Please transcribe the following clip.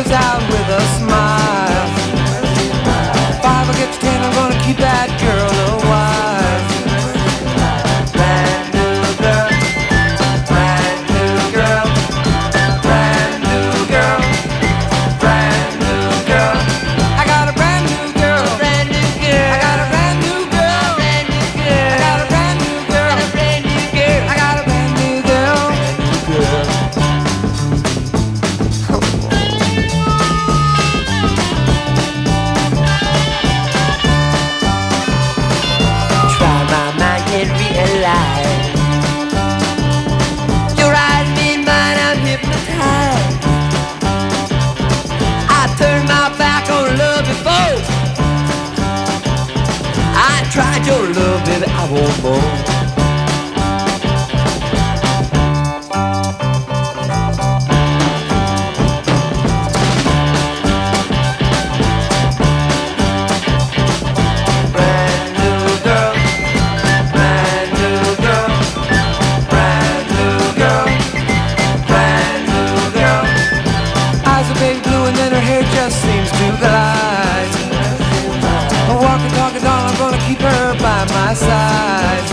lives out with a smile. 5 will get to 10, I'm gonna keep that girl a while. Brand new girl, brand new girl, brand new girl, brand new girl. I got a brand new girl, brand new girl. I got a brand new girl, brand new girl. I got a brand new girl, brand new girl. I got a brand new girl, try my mind and realize your eyes mean mine, I'm hypnotized. I turned my back on love before. I tried your love, baby, I want more. Brand new girl, brand new girl, brand new girl, brand new girl. Eyes are baby blue and then her hair just seems to glide. A walking, talking doll, I'm gonna keep her by my side.